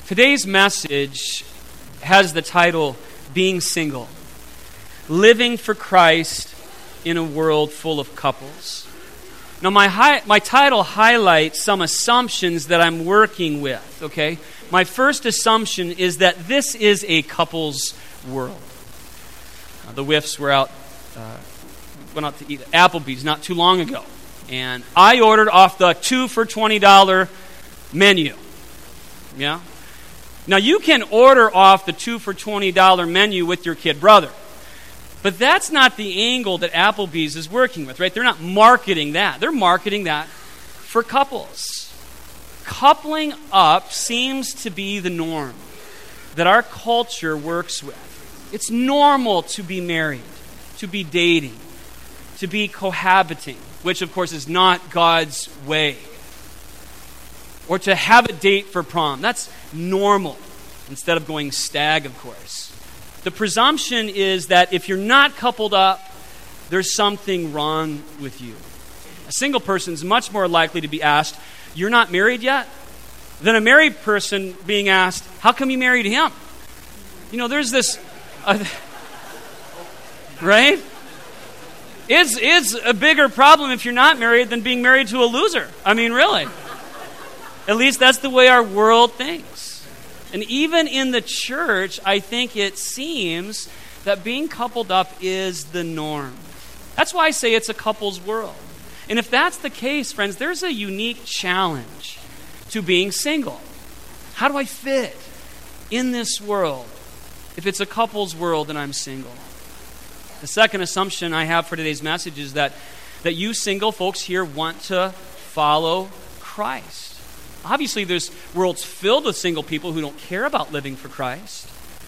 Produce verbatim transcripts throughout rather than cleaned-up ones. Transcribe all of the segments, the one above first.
Today's message has the title, Being Single. Living for Christ in a World Full of Couples. Now, my hi- my title highlights some assumptions that I'm working with, okay? My first assumption is that this is a couples world. Uh, the Whiffs were out, uh, went out to eat at Applebee's not too long ago. And I ordered off the two for twenty dollars menu. Yeah? Now, you can order off the two for twenty dollars menu with your kid brother. But that's not the angle that Applebee's is working with, right? They're not marketing that. They're marketing that for couples. Coupling up seems to be the norm that our culture works with. It's normal to be married, to be dating, to be cohabiting, which of course is not God's way. Or to have a date for prom. That's normal, instead of going stag, of course. The presumption is that if you're not coupled up, there's something wrong with you. A single person is much more likely to be asked, "You're not married yet?" than a married person being asked, "How come you married him?" You know, there's this... Uh, right? It's, it's a bigger problem if you're not married than being married to a loser. I mean, really. At least that's the way our world thinks. And even in the church, I think it seems that being coupled up is the norm. That's why I say it's a couple's world. And if that's the case, friends, there's a unique challenge to being single. How do I fit in this world if it's a couple's world and I'm single? The second assumption I have for today's message is that, that you single folks here want to follow Christ. Obviously, this world's filled with single people who don't care about living for Christ.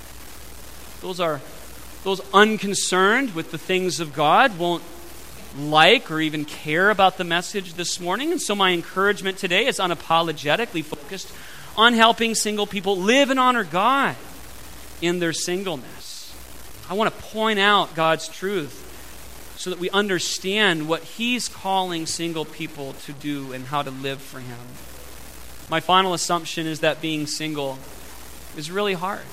Those are those unconcerned with the things of God won't like or even care about the message this morning. And so my encouragement today is unapologetically focused on helping single people live and honor God in their singleness. I want to point out God's truth so that we understand what He's calling single people to do and how to live for Him. My final assumption is that being single is really hard.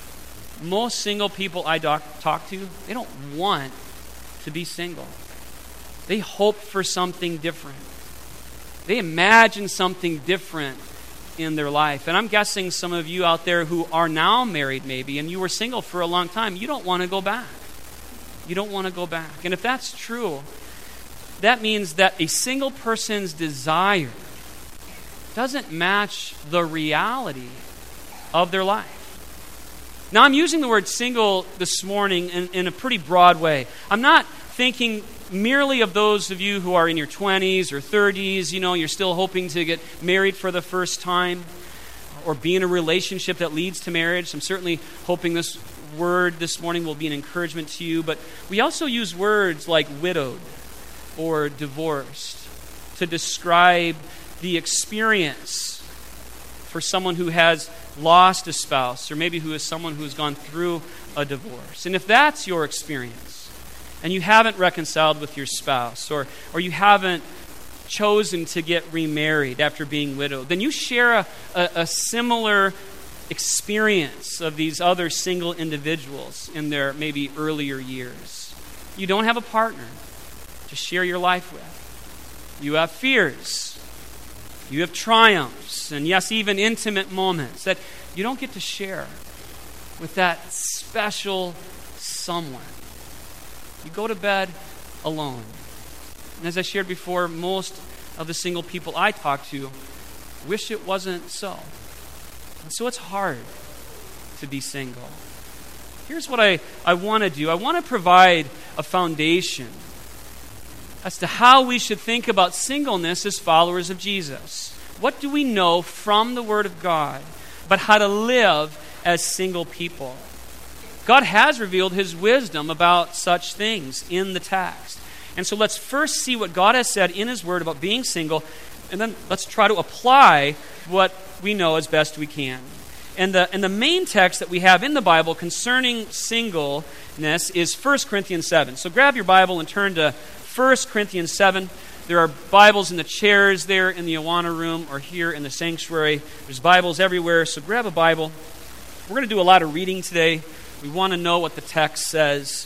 Most single people I doc- talk to, they don't want to be single. They hope for something different. They imagine something different in their life. And I'm guessing some of you out there who are now married maybe, and you were single for a long time, you don't want to go back. You don't want to go back. And if that's true, that means that a single person's desire doesn't match the reality of their life. Now, I'm using the word single this morning in, in a pretty broad way. I'm not thinking merely of those of you who are in your twenties or thirties, you know, you're still hoping to get married for the first time or be in a relationship that leads to marriage. I'm certainly hoping this word this morning will be an encouragement to you, but we also use words like widowed or divorced to describe the experience for someone who has lost a spouse, or maybe who is someone who has gone through a divorce. And if that's your experience, and you haven't reconciled with your spouse, or, or you haven't chosen to get remarried after being widowed, then you share a, a, a similar experience of these other single individuals in their maybe earlier years. You don't have a partner to share your life with. You have fears. You have triumphs, and yes, even intimate moments that you don't get to share with that special someone. You go to bed alone. And as I shared before, most of the single people I talk to wish it wasn't so. And so it's hard to be single. Here's what I, I want to do. I want to provide a foundation as to how we should think about singleness as followers of Jesus. What do we know from the Word of God about how to live as single people? God has revealed His wisdom about such things in the text. And so let's first see what God has said in His Word about being single, and then let's try to apply what we know as best we can. And the, and the main text that we have in the Bible concerning singleness is First Corinthians seven. So grab your Bible and turn to First Corinthians seven. There are Bibles in the chairs there in the Awana room or here in the sanctuary. There's Bibles everywhere, so grab a Bible. We're going to do a lot of reading today. We want to know what the text says.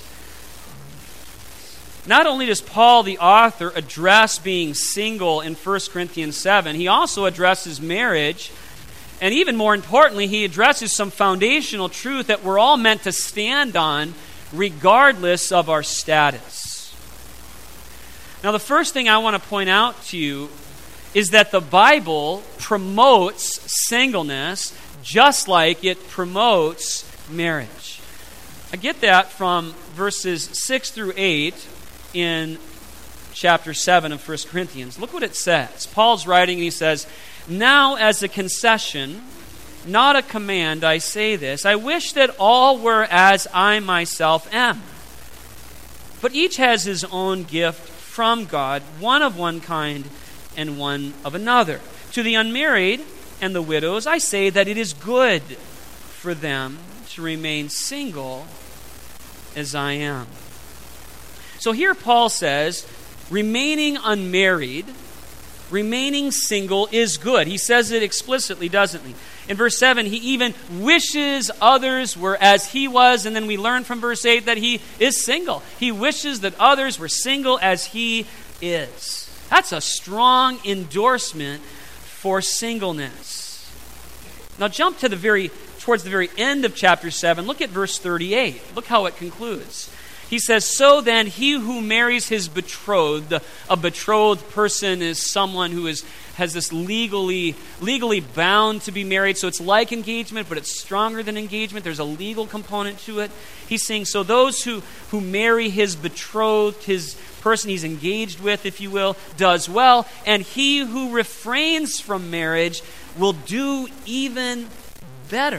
Not only does Paul, the author, address being single in First Corinthians seven, he also addresses marriage. And even more importantly, he addresses some foundational truth that we're all meant to stand on regardless of our status. Now, the first thing I want to point out to you is that the Bible promotes singleness just like it promotes marriage. I get that from verses six through eight in chapter seven of First Corinthians. Look what it says. Paul's writing and he says, "Now as a concession, not a command, I say this. I wish that all were as I myself am. But each has his own gift from God, one of one kind and one of another. To the unmarried and the widows, I say that it is good for them to remain single as I am." So here Paul says, remaining unmarried, remaining single is good. He says it explicitly, doesn't he? In verse seven, he even wishes others were as he was, and then we learn from verse eight that he is single. He wishes that others were single as he is. That's a strong endorsement for singleness. Now jump to the very towards the very end of chapter seven. Look at verse thirty-eight. Look how it concludes. He says, "So then he who marries his betrothed," a betrothed person is someone who is has this legally legally bound to be married. So it's like engagement, but it's stronger than engagement. There's a legal component to it. He's saying, so those who, who marry his betrothed, his person he's engaged with, if you will, does well. And he who refrains from marriage will do even better.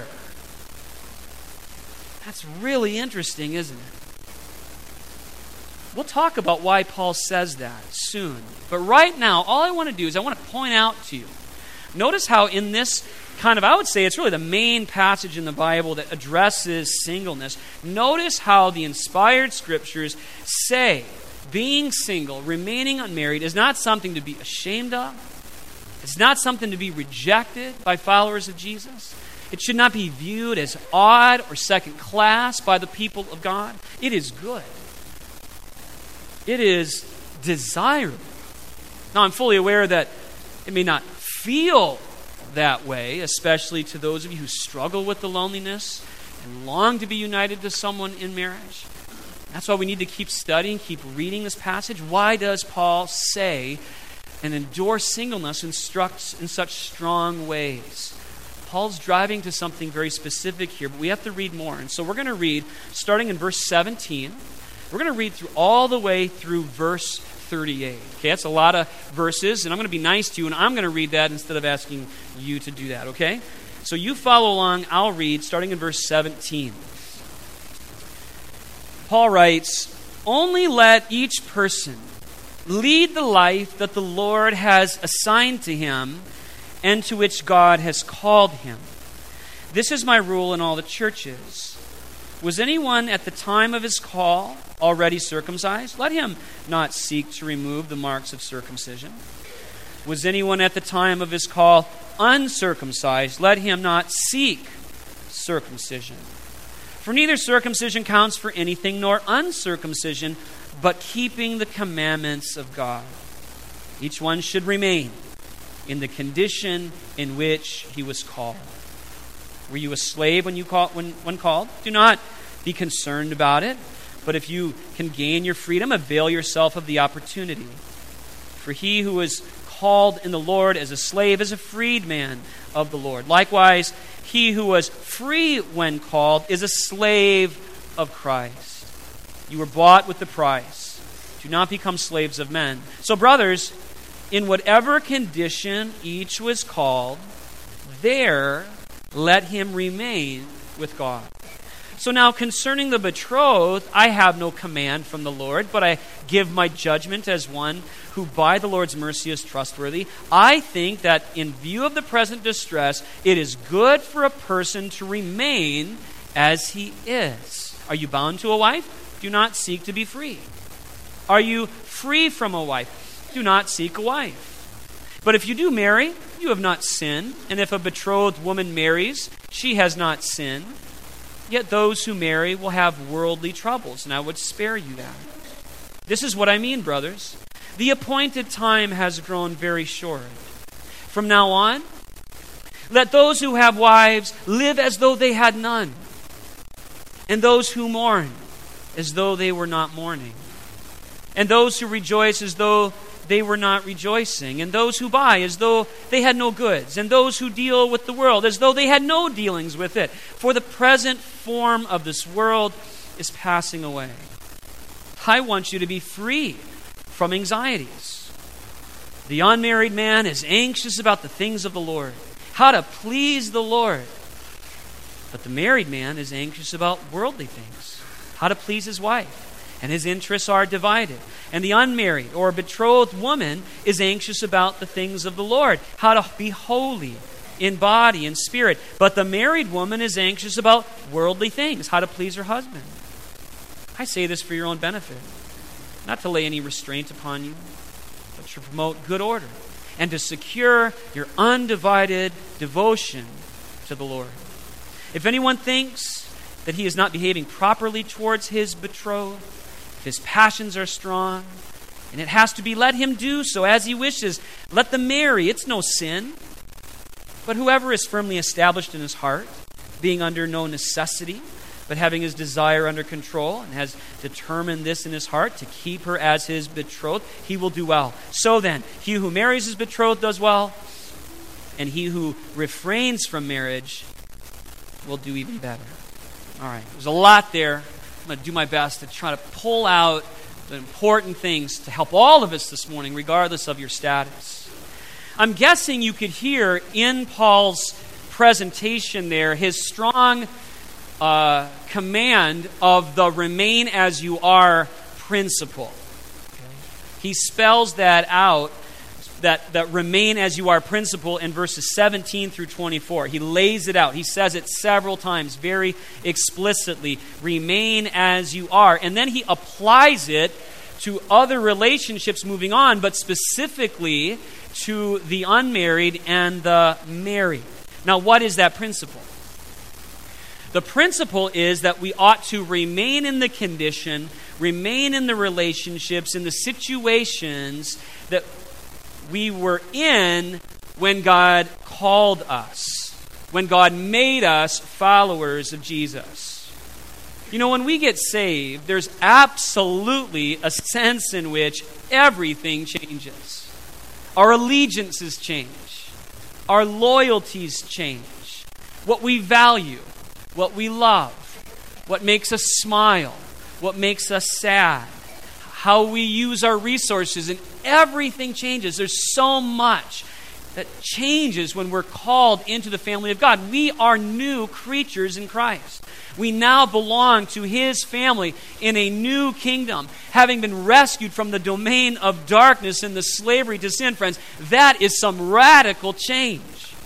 That's really interesting, isn't it? We'll talk about why Paul says that soon. But right now, all I want to do is I want to point out to you. Notice how in this kind of, I would say it's really the main passage in the Bible that addresses singleness. Notice how the inspired scriptures say being single, remaining unmarried, is not something to be ashamed of. It's not something to be rejected by followers of Jesus. It should not be viewed as odd or second class by the people of God. It is good. It is desirable. Now, I'm fully aware that it may not feel that way, especially to those of you who struggle with the loneliness and long to be united to someone in marriage. That's why we need to keep studying, keep reading this passage. Why does Paul say and endorse singleness instructs in such strong ways? Paul's driving to something very specific here, but we have to read more. And so we're going to read, starting in verse seventeen, we're going to read through all the way through verse thirty-eight. Okay, that's a lot of verses, and I'm going to be nice to you, and I'm going to read that instead of asking you to do that, okay? So you follow along. I'll read, starting in verse seventeen. Paul writes, "Only let each person lead the life that the Lord has assigned to him and to which God has called him. This is my rule in all the churches. Was anyone at the time of his call already circumcised? Let him not seek to remove the marks of circumcision. Was anyone at the time of his call uncircumcised? Let him not seek circumcision. For neither circumcision counts for anything, nor uncircumcision, but keeping the commandments of God. Each one should remain in the condition in which he was called. Were you a slave when you call, when, when called? Do not be concerned about it. But if you can gain your freedom, avail yourself of the opportunity. For he who is called in the Lord as a slave is a freedman of the Lord. Likewise, he who was free when called is a slave of Christ. You were bought with the price. Do not become slaves of men. So, brothers, in whatever condition each was called, there let him remain with God. So now concerning the betrothed, I have no command from the Lord, but I give my judgment as one who by the Lord's mercy is trustworthy. I think that in view of the present distress, it is good for a person to remain as he is. Are you bound to a wife? Do not seek to be free. Are you free from a wife? do not seek a wife. But if you do marry, you have not sinned. And if a betrothed woman marries, she has not sinned. Yet those who marry will have worldly troubles, and I would spare you that. This is what I mean, brothers. The appointed time has grown very short. From now on, let those who have wives live as though they had none, and those who mourn as though they were not mourning, and those who rejoice as though they were not rejoicing, and those who buy as though they had no goods, and those who deal with the world as though they had no dealings with it. For the present form of this world is passing away. I want you to be free from anxieties. The unmarried man is anxious about the things of the Lord, how to please the Lord. But the married man is anxious about worldly things, how to please his wife. And his interests are divided. And the unmarried or betrothed woman is anxious about the things of the Lord, how to be holy in body and spirit. But the married woman is anxious about worldly things, how to please her husband. I say this for your own benefit, not to lay any restraint upon you, but to promote good order and to secure your undivided devotion to the Lord. If anyone thinks that he is not behaving properly towards his betrothed, his passions are strong, and it has to be, let him do so as he wishes. Let them marry. It's no sin. But whoever is firmly established in his heart, being under no necessity, but having his desire under control, and has determined this in his heart, to keep her as his betrothed, he will do well. So then, he who marries his betrothed does well, and he who refrains from marriage will do even better. All right, there's a lot there. I'm going to do my best to try to pull out the important things to help all of us this morning, regardless of your status. I'm guessing you could hear in Paul's presentation there his strong uh, command of the remain as you are principle. Okay. He spells that out, that, that remain as you are principle in verses seventeen through twenty-four. He lays it out. He says it several times very explicitly. Remain as you are. And then he applies it to other relationships moving on, but specifically to the unmarried and the married. Now, what is that principle? The principle is that we ought to remain in the condition, remain in the relationships, in the situations that we were in when God called us, when God made us followers of Jesus. You know, when we get saved, there's absolutely a sense in which everything changes. Our allegiances change. Our loyalties change. What we value, what we love, what makes us smile, what makes us sad, how we use our resources, and everything changes. There's so much that changes when we're called into the family of God. We are new creatures in Christ. We now belong to His family in a new kingdom, having been rescued from the domain of darkness and the slavery to sin, friends. That is some radical change.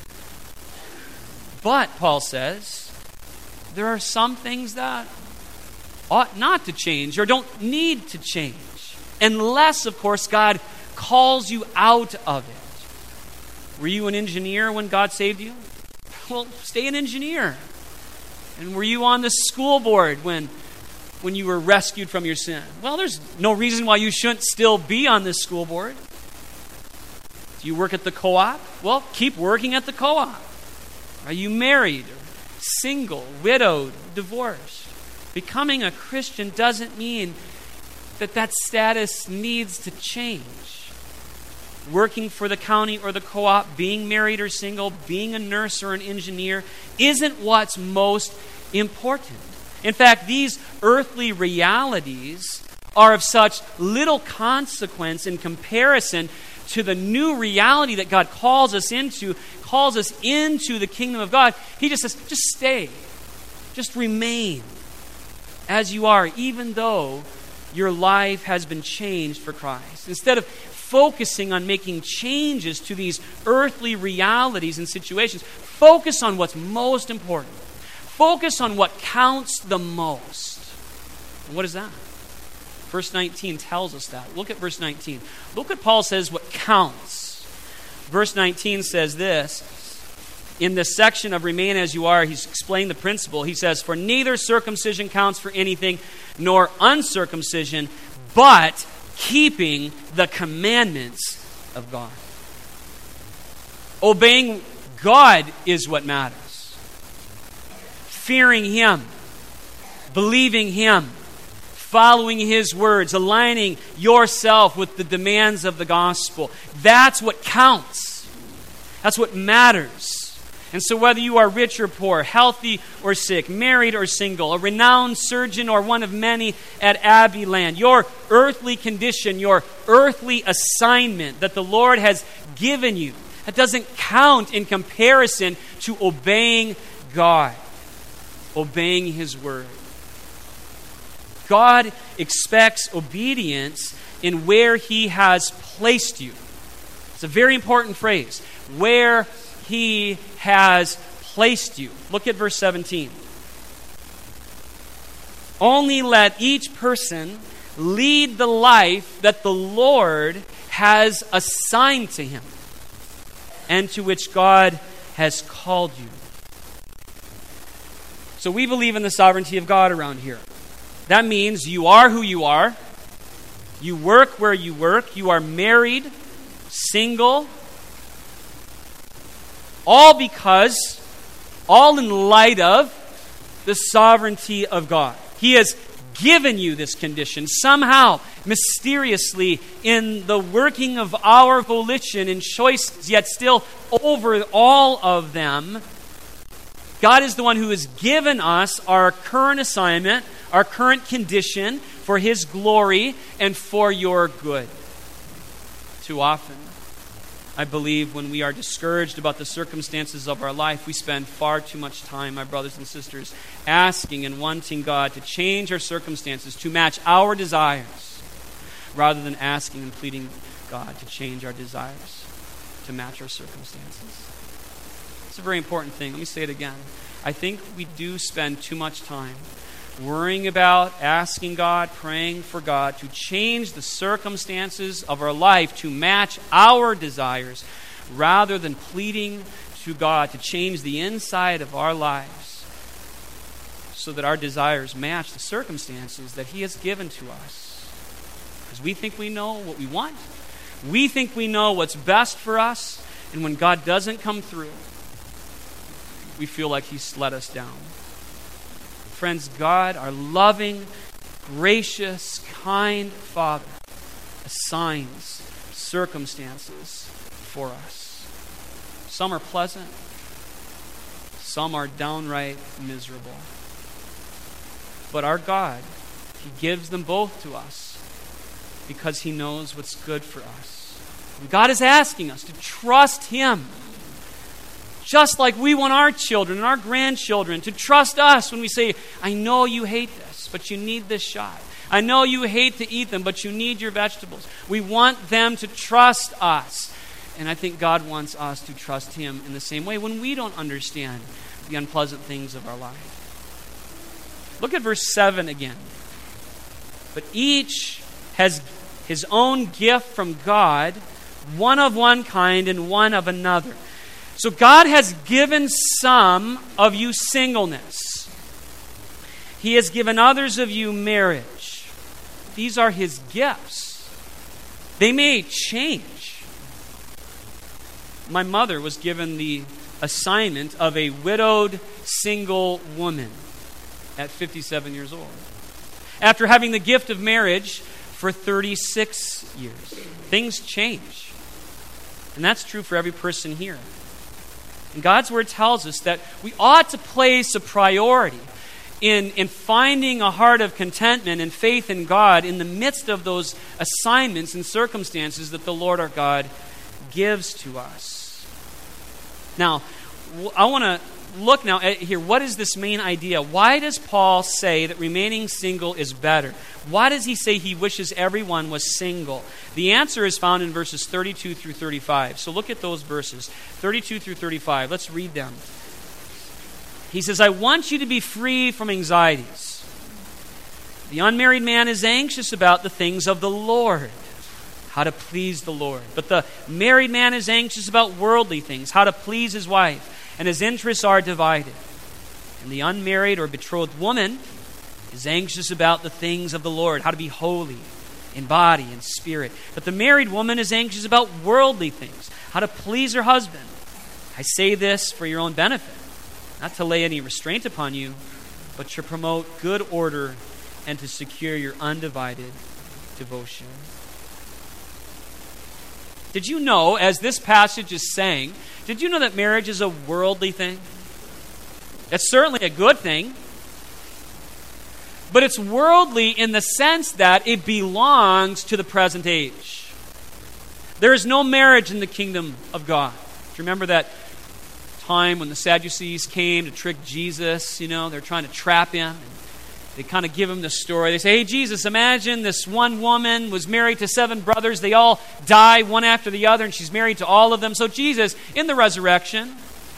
But, Paul says, there are some things that ought not to change or don't need to change. Unless, of course, God calls you out of it. Were you an engineer when God saved you? Well, stay an engineer. And were you on the school board when, when you were rescued from your sin? Well, there's no reason why you shouldn't still be on this school board. Do you work at the co-op? Well, keep working at the co-op. Are you married, or single, widowed, divorced? Becoming a Christian doesn't mean that that status needs to change. Working for the county or the co-op, being married or single, being a nurse or an engineer isn't what's most important. In fact, these earthly realities are of such little consequence in comparison to the new reality that God calls us into, calls us into the kingdom of God. He just says, just stay. Just remain as you are, even though your life has been changed for Christ. Instead of focusing on making changes to these earthly realities and situations, focus on what's most important. Focus on what counts the most. And what is that? Verse nineteen tells us that. Look at verse nineteen. Look what Paul says what counts. Verse nineteen says this. In this section of remain as you are, he's explained the principle. He says, for neither circumcision counts for anything, nor uncircumcision, but keeping the commandments of God. Obeying God is what matters. Fearing Him, believing Him, following His words, aligning yourself with the demands of the gospel. That's what counts. That's what matters. And so whether you are rich or poor, healthy or sick, married or single, a renowned surgeon or one of many at Abbeyland, your earthly condition, your earthly assignment that the Lord has given you, that doesn't count in comparison to obeying God, obeying His word. God expects obedience in where He has placed you. It's a very important phrase. Where He has placed you. Look at verse seventeen. Only let each person lead the life that the Lord has assigned to him and to which God has called you. So we believe in the sovereignty of God around here. That means you are who you are. You work where you work. You are married, single. All because, all in light of the sovereignty of God. He has given you this condition somehow, mysteriously, in the working of our volition and choices, yet still over all of them. God is the one who has given us our current assignment, our current condition for His glory and for your good. Too often, I believe when we are discouraged about the circumstances of our life, we spend far too much time, my brothers and sisters, asking and wanting God to change our circumstances to match our desires, rather than asking and pleading God to change our desires to match our circumstances. It's a very important thing. Let me say it again. I think we do spend too much time worrying about, asking God, praying for God to change the circumstances of our life to match our desires, rather than pleading to God to change the inside of our lives so that our desires match the circumstances that He has given to us. Because we think we know what we want. We think we know what's best for us. And when God doesn't come through, we feel like He's let us down. Friends, God, our loving, gracious, kind Father, assigns circumstances for us. Some are pleasant. Some are downright miserable. But our God, He gives them both to us because He knows what's good for us. And God is asking us to trust Him. Just like we want our children and our grandchildren to trust us when we say, I know you hate this, but you need this shot. I know you hate to eat them, but you need your vegetables. We want them to trust us. And I think God wants us to trust Him in the same way when we don't understand the unpleasant things of our life. Look at verse seven again. But each has his own gift from God, one of one kind and one of another. So God has given some of you singleness. He has given others of you marriage. These are His gifts. They may change. My mother was given the assignment of a widowed single woman at fifty-seven years old, after having the gift of marriage for thirty-six years. Things change. And that's true for every person here. And God's Word tells us that we ought to place a priority in, in finding a heart of contentment and faith in God in the midst of those assignments and circumstances that the Lord our God gives to us. Now, I want to look now at here. What is this main idea? Why does Paul say that remaining single is better? Why does he say he wishes everyone was single? The answer is found in verses thirty-two through thirty-five. So look at those verses, thirty-two through thirty-five. Let's read them. He says, I want you to be free from anxieties. The unmarried man is anxious about the things of the Lord, how to please the Lord. But the married man is anxious about worldly things, how to please his wife, and his interests are divided. And the unmarried or betrothed woman is anxious about the things of the Lord, how to be holy in body and spirit. But the married woman is anxious about worldly things, how to please her husband. I say this for your own benefit, not to lay any restraint upon you, but to promote good order and to secure your undivided devotion. Did you know, as this passage is saying, did you know that marriage is a worldly thing? It's certainly a good thing. But it's worldly in the sense that it belongs to the present age. There is no marriage in the kingdom of God. Do you remember that time when the Sadducees came to trick Jesus? You know, they're trying to trap him. And they kind of give him the story. They say, hey, Jesus, imagine this one woman was married to seven brothers. They all die one after the other, and she's married to all of them. So Jesus, in the resurrection,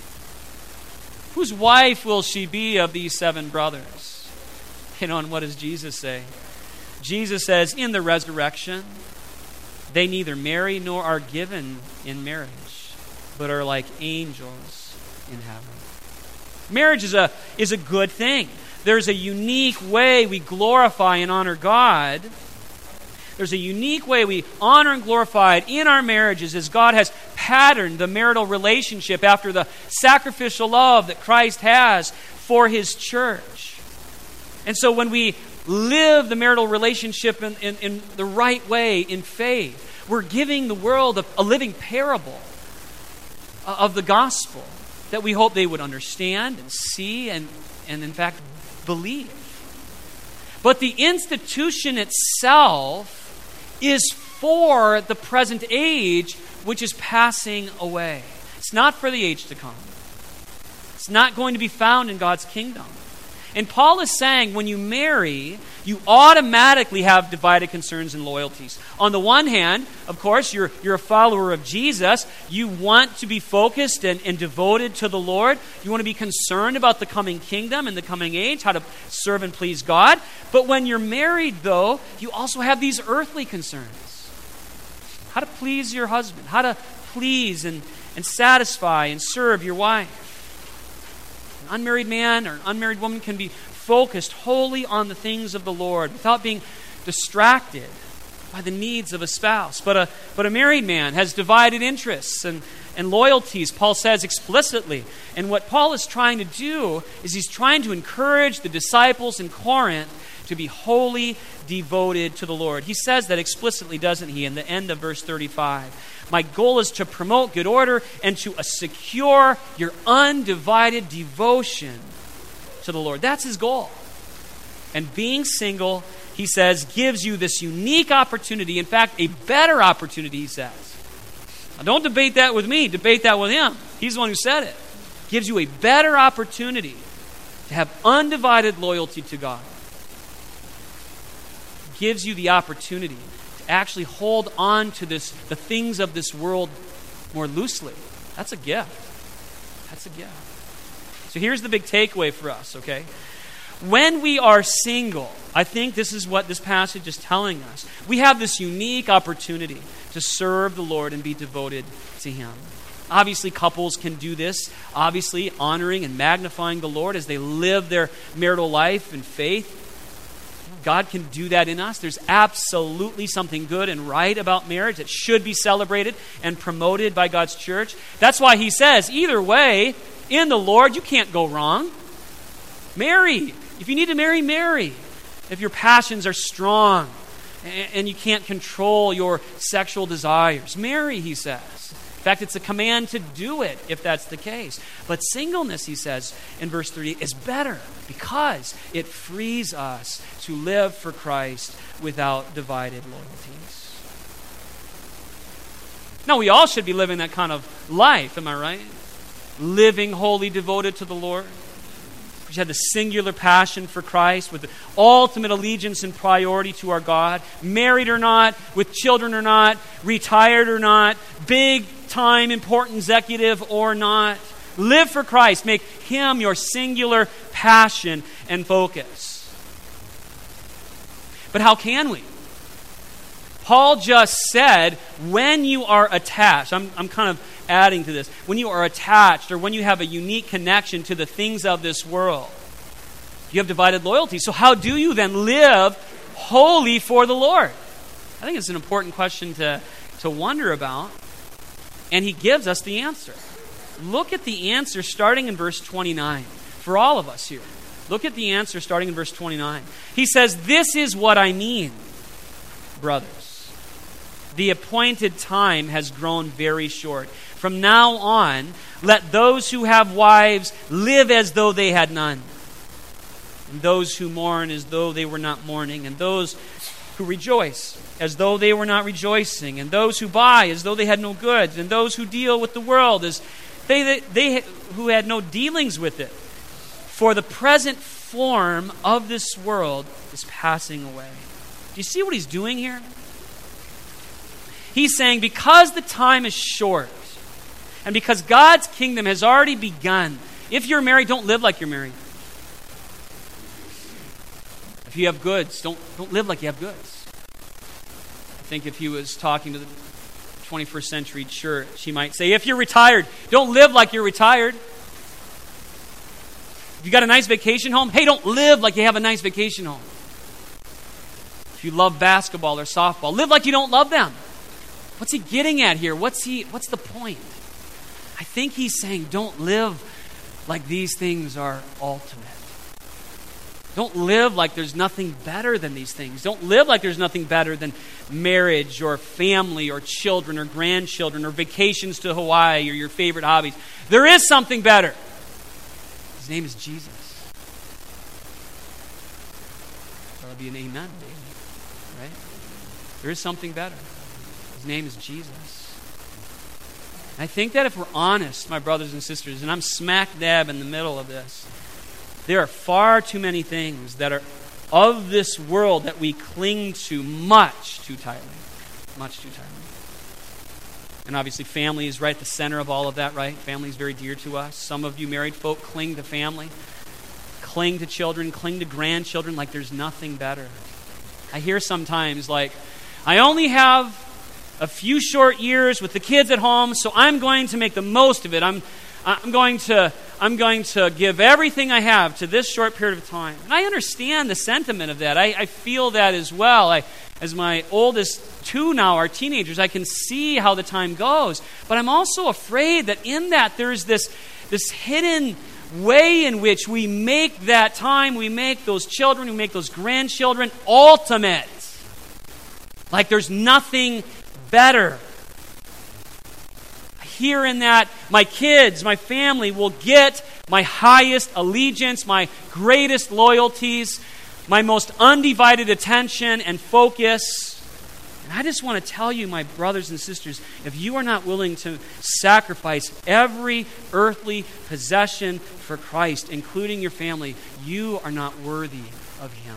whose wife will she be of these seven brothers? You know, and what does Jesus say? Jesus says, in the resurrection, they neither marry nor are given in marriage, but are like angels in heaven. Marriage is a, is a good thing. There's a unique way we glorify and honor God. There's a unique way we honor and glorify it in our marriages as God has patterned the marital relationship after the sacrificial love that Christ has for His church. And so when we live the marital relationship in, in, in the right way, in faith, we're giving the world a, a living parable of the gospel that we hope they would understand and see and, and in fact, believe. But the institution itself is for the present age, which is passing away. It's not for the age to come. It's not going to be found in God's kingdom. And Paul is saying when you marry, you automatically have divided concerns and loyalties. On the one hand, of course, you're, you're a follower of Jesus. You want to be focused and, and devoted to the Lord. You want to be concerned about the coming kingdom and the coming age, how to serve and please God. But when you're married, though, you also have these earthly concerns. How to please your husband. How to please and, and satisfy and serve your wife. An unmarried man or an unmarried woman can be focused wholly on the things of the Lord without being distracted by the needs of a spouse. But a, but a married man has divided interests and, and loyalties, Paul says explicitly. And what Paul is trying to do is he's trying to encourage the disciples in Corinth to be wholly devoted to the Lord. He says that explicitly, doesn't he, in the end of verse thirty-five. My goal is to promote good order and to secure your undivided devotion to the Lord. That's his goal. And being single, he says, gives you this unique opportunity. In fact, a better opportunity, he says. Now, don't debate that with me. Debate that with him. He's the one who said it. Gives you a better opportunity to have undivided loyalty to God. Gives you the opportunity to actually hold on to this, the things of this world more loosely. That's a gift. That's a gift. So here's the big takeaway for us, okay? When we are single, I think this is what this passage is telling us. We have this unique opportunity to serve the Lord and be devoted to Him. Obviously, couples can do this, obviously honoring and magnifying the Lord as they live their marital life in faith. God can do that in us. There's absolutely something good and right about marriage that should be celebrated and promoted by God's church. That's why he says, either way, in the Lord, you can't go wrong. Marry. If you need to marry, marry. If your passions are strong and you can't control your sexual desires, marry, he says. In fact, it's a command to do it if that's the case. But singleness, he says in verse thirty, is better because it frees us to live for Christ without divided loyalties. Now, we all should be living that kind of life, am I right? Living wholly devoted to the Lord. We had the singular passion for Christ with the ultimate allegiance and priority to our God. Married or not, with children or not, retired or not, big time important executive or not. Live for Christ. Make Him your singular passion and focus. But how can we? Paul just said, when you are attached, I'm, I'm kind of adding to this, when you are attached or when you have a unique connection to the things of this world, you have divided loyalty. So how do you then live holy for the Lord? I think it's an important question to, to wonder about. And he gives us the answer. Look at the answer starting in verse twenty-nine. For all of us here. Look at the answer starting in verse twenty-nine. He says, "This is what I mean, brothers. The appointed time has grown very short. From now on, let those who have wives live as though they had none. And those who mourn as though they were not mourning. And those who rejoice as though they were not rejoicing. And those who buy as though they had no goods. And those who deal with the world as they, they who had no dealings with it. For the present form of this world is passing away." Do you see what he's doing here? He's saying because the time is short and because God's kingdom has already begun, if you're married, don't live like you're married. If you have goods, don't, don't live like you have goods. I think if he was talking to the twenty-first century church, he might say, if you're retired, don't live like you're retired. If you got a nice vacation home, hey, don't live like you have a nice vacation home. If you love basketball or softball, live like you don't love them. What's he getting at here? What's he? What's the point? I think he's saying don't live like these things are ultimate. Don't live like there's nothing better than these things. Don't live like there's nothing better than marriage or family or children or grandchildren or vacations to Hawaii or your favorite hobbies. There is something better. His name is Jesus. That'll be an amen, baby. Right? There is something better. His name is Jesus. I think that if we're honest, my brothers and sisters, and I'm smack dab in the middle of this, there are far too many things that are of this world that we cling to much too tightly. Much too tightly. And obviously family is right at the center of all of that, right? Family is very dear to us. Some of you married folk cling to family, cling to children, cling to grandchildren like there's nothing better. I hear sometimes like, I only have a few short years with the kids at home, so I'm going to make the most of it. I'm I'm going to I'm going to give everything I have to this short period of time. And I understand the sentiment of that. I, I feel that as well. I, as my oldest two now are teenagers, I can see how the time goes. But I'm also afraid that in that there's this, this hidden way in which we make that time, we make those children, we make those grandchildren ultimate. Like there's nothing better. Here in that, my kids, my family will get my highest allegiance, my greatest loyalties, my most undivided attention and focus. And I just want to tell you, my brothers and sisters, if you are not willing to sacrifice every earthly possession for Christ, including your family, you are not worthy of Him.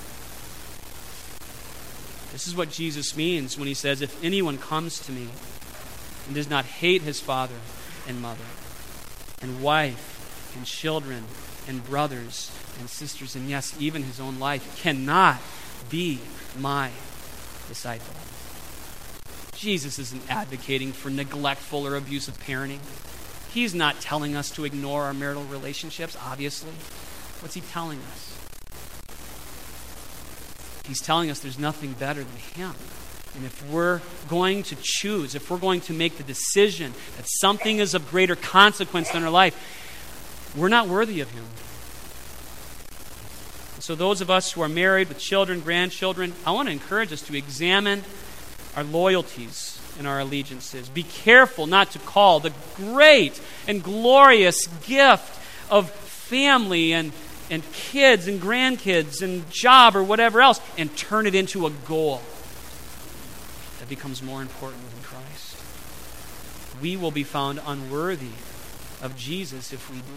This is what Jesus means when He says, if anyone comes to me and does not hate his father and mother and wife and children and brothers and sisters, and yes, even his own life, cannot be my disciple. Jesus isn't advocating for neglectful or abusive parenting. He's not telling us to ignore our marital relationships, obviously. What's He telling us? He's telling us there's nothing better than Him. And if we're going to choose, if we're going to make the decision that something is of greater consequence than our life, we're not worthy of Him. And so those of us who are married with children, grandchildren, I want to encourage us to examine our loyalties and our allegiances. Be careful not to call the great and glorious gift of family and, and kids and grandkids and job or whatever else and turn it into a goal that becomes more important than Christ. We will be found unworthy of Jesus if we do.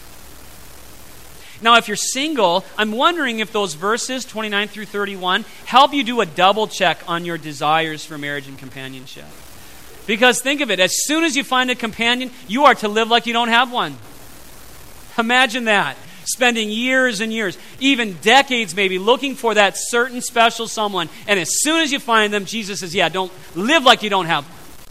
Now, if you're single, I'm wondering if those verses, twenty-nine through thirty-one, help you do a double check on your desires for marriage and companionship. Because think of it, as soon as you find a companion, you are to live like you don't have one. Imagine that. As spending years and years, even decades maybe, looking for that certain special someone. And as soon as you find them, Jesus says, yeah, don't live like you don't have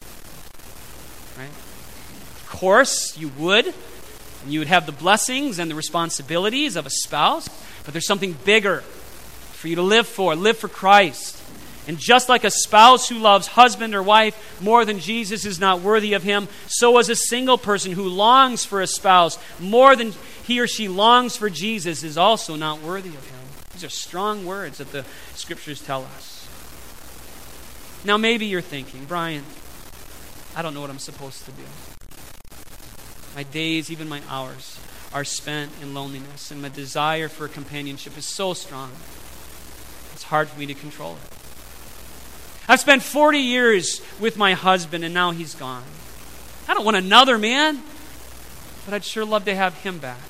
one. Right? Of course, you would. And you would have the blessings and the responsibilities of a spouse. But there's something bigger for you to live for. Live for Christ. And just like a spouse who loves husband or wife more than Jesus is not worthy of him, so is a single person who longs for a spouse more than he or she longs for Jesus is also not worthy of him. These are strong words that the Scriptures tell us. Now maybe you're thinking, Brian, I don't know what I'm supposed to do. My days, even my hours, are spent in loneliness, and my desire for companionship is so strong. It's hard for me to control it. I've spent forty years with my husband, and now he's gone. I don't want another man, but I'd sure love to have him back.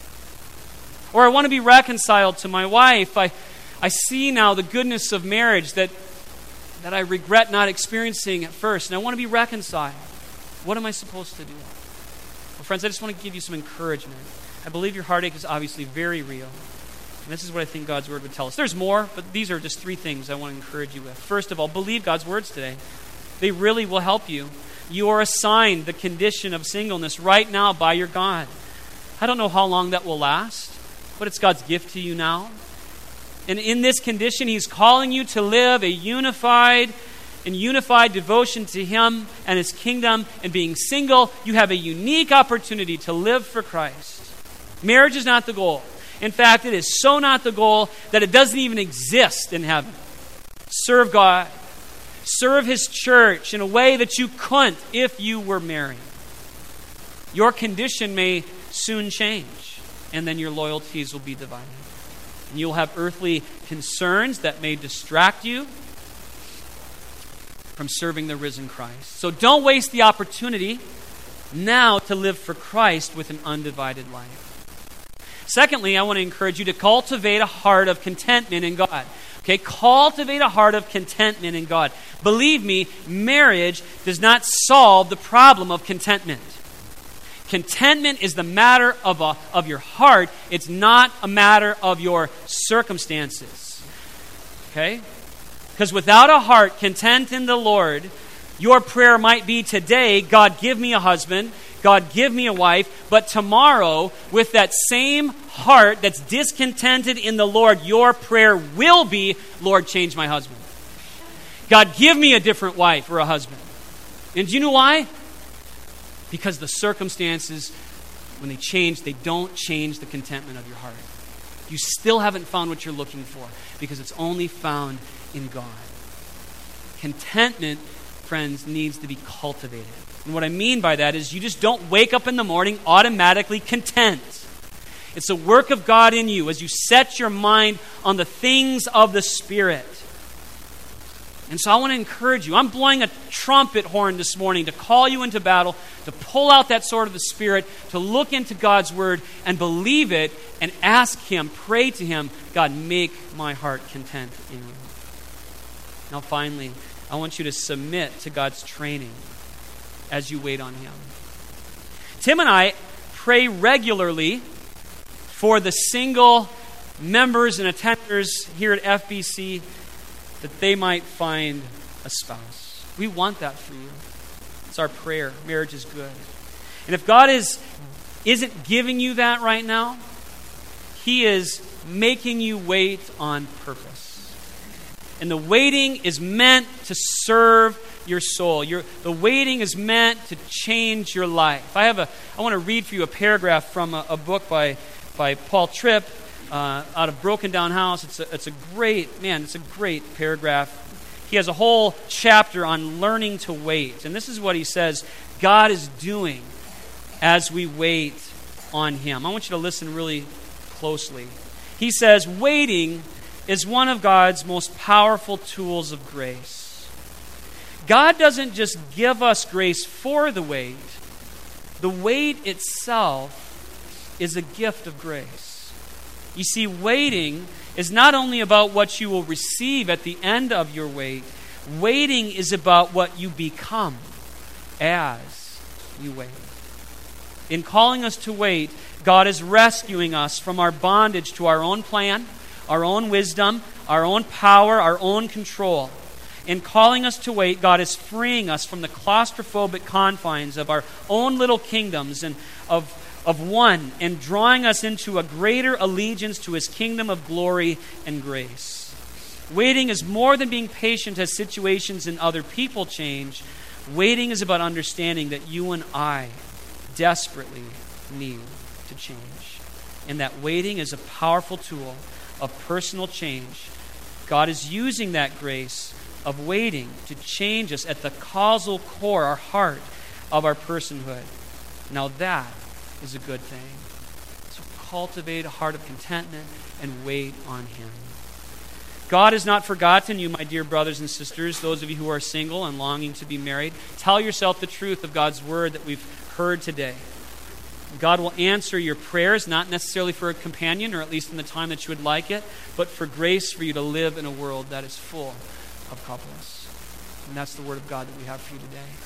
Or I want to be reconciled to my wife. I, I see now the goodness of marriage that, that I regret not experiencing at first, and I want to be reconciled. What am I supposed to do? Well, friends, I just want to give you some encouragement. I believe your heartache is obviously very real. And this is what I think God's Word would tell us. There's more, but these are just three things I want to encourage you with. First of all, believe God's words today. They really will help you. You are assigned the condition of singleness right now by your God. I don't know how long that will last, but it's God's gift to you now. And in this condition, He's calling you to live a unified and unified devotion to Him and His kingdom. And being single, you have a unique opportunity to live for Christ. Marriage is not the goal. In fact, it is so not the goal that it doesn't even exist in heaven. Serve God. Serve His church in a way that you couldn't if you were married. Your condition may soon change, and then your loyalties will be divided. And you'll have earthly concerns that may distract you from serving the risen Christ. So don't waste the opportunity now to live for Christ with an undivided life. Secondly, I want to encourage you to cultivate a heart of contentment in God. Okay, cultivate a heart of contentment in God. Believe me, marriage does not solve the problem of contentment. Contentment is the matter of, a, of your heart. It's not a matter of your circumstances. Okay? Because without a heart content in the Lord, your prayer might be today, God, give me a husband. God, give me a wife. But tomorrow, with that same heart that's discontented in the Lord, your prayer will be, Lord, change my husband. God, give me a different wife or a husband. And do you know why? Because the circumstances, when they change, they don't change the contentment of your heart. You still haven't found what you're looking for because it's only found in God. Contentment, friends, needs to be cultivated. And what I mean by that is you just don't wake up in the morning automatically content. It's a work of God in you as you set your mind on the things of the Spirit. And so I want to encourage you. I'm blowing a trumpet horn this morning to call you into battle, to pull out that sword of the Spirit, to look into God's Word and believe it and ask Him, pray to Him, God, make my heart content in you. Now finally, I want you to submit to God's training as you wait on Him. Tim and I pray regularly for the single members and attenders here at F B C that they might find a spouse. We want that for you. It's our prayer. Marriage is good. And if God is, isn't giving you that right now, He is making you wait on purpose. And the waiting is meant to serve your soul. Your, the waiting is meant to change your life. I have a. I want to read for you a paragraph from a, a book by, by Paul Tripp uh, out of Broken Down House. It's a, it's a great, man, it's a great paragraph. He has a whole chapter on learning to wait. And this is what he says God is doing as we wait on Him. I want you to listen really closely. He says, waiting is one of God's most powerful tools of grace. God doesn't just give us grace for the wait. The wait itself is a gift of grace. You see, waiting is not only about what you will receive at the end of your wait. Waiting is about what you become as you wait. In calling us to wait, God is rescuing us from our bondage to our own plan, our own wisdom, our own power, our own control. In calling us to wait, God is freeing us from the claustrophobic confines of our own little kingdoms and of, of one, and drawing us into a greater allegiance to His kingdom of glory and grace. Waiting is more than being patient as situations and other people change. Waiting is about understanding that you and I desperately need to change. And that waiting is a powerful tool of personal change. God is using that grace of waiting to change us at the causal core, our heart, of our personhood. Now that is a good thing. So cultivate a heart of contentment and wait on Him. God has not forgotten you, my dear brothers and sisters, those of you who are single and longing to be married. Tell yourself the truth of God's word that we've heard today. God will answer your prayers, not necessarily for a companion, or at least in the time that you would like it, but for grace for you to live in a world that is full of couples. And that's the word of God that we have for you today.